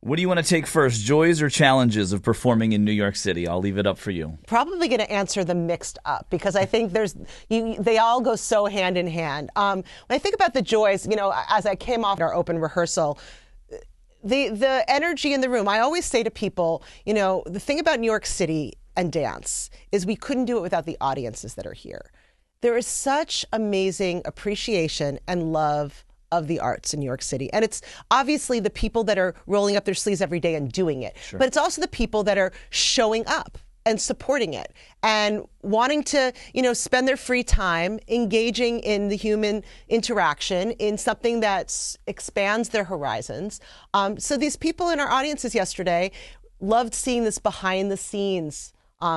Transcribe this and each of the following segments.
What do you want to take first, joys or challenges of performing in New York City? I'll leave it up for you. Probably going to answer them mixed up because I think they all go so hand in hand. When I think about the joys, as I came off our open rehearsal, the energy in the room, I always say to people, the thing about New York City and dance is we couldn't do it without the audiences that are here. There is such amazing appreciation and love of the arts in New York City. And it's obviously the people that are rolling up their sleeves every day and doing it. Sure. But it's also the people that are showing up and supporting it and wanting to, spend their free time engaging in the human interaction in something that expands their horizons. So these people in our audiences yesterday loved seeing this behind the scenes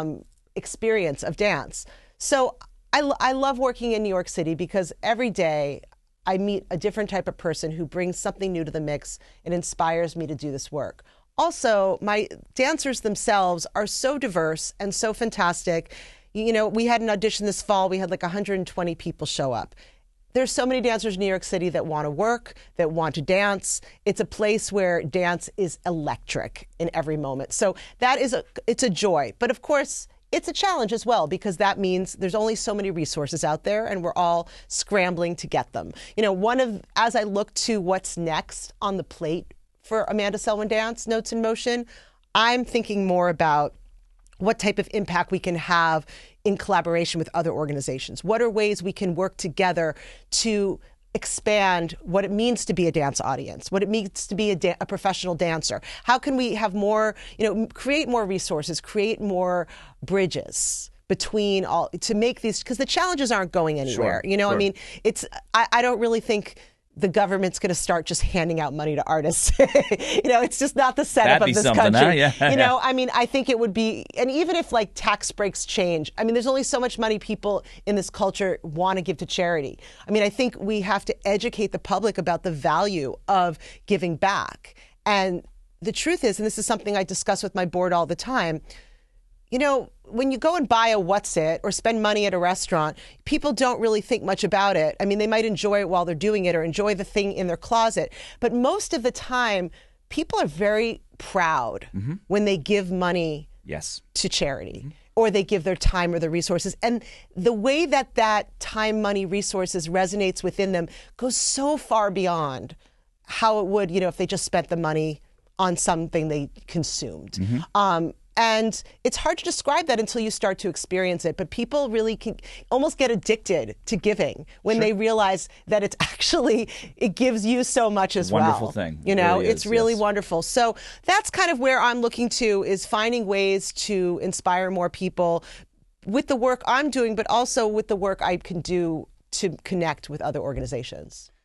experience of dance. So I love working in New York City because every day I meet a different type of person who brings something new to the mix and inspires me to do this work. Also, my dancers themselves are so diverse and so fantastic. We had an audition this fall. We had like 120 people show up. There's so many dancers in New York City that want to work, that want to dance. It's a place where dance is electric in every moment. So it's a joy. But of course, it's a challenge as well, because that means there's only so many resources out there and we're all scrambling to get them. As I look to what's next on the plate for Amanda Selwyn Dance, Notes in Motion, I'm thinking more about what type of impact we can have in collaboration with other organizations. What are ways we can work together to expand what it means to be a dance audience, what it means to be a professional dancer? How can we have more, create more resources, create more bridges between all to make these, because the challenges aren't going anywhere. Sure, sure. I mean, I don't really think the government's going to start just handing out money to artists. It's just not the setup of this country. Huh? Yeah. I mean, I think it would be, and even if like tax breaks change, I mean, there's only so much money people in this culture want to give to charity. I mean, I think we have to educate the public about the value of giving back. And the truth is, and this is something I discuss with my board all the time, when you go and buy a What's It or spend money at a restaurant, people don't really think much about it. I mean, they might enjoy it while they're doing it or enjoy the thing in their closet. But most of the time, people are very proud when they give money to charity or they give their time or their resources. And the way that time, money, resources resonates within them goes so far beyond how it would, if they just spent the money on something they consumed. And it's hard to describe that until you start to experience it. But people really can almost get addicted to giving when they realize that it gives you so much as well. Wonderful thing. It's really wonderful. So that's kind of where I'm looking to, is finding ways to inspire more people with the work I'm doing, but also with the work I can do to connect with other organizations.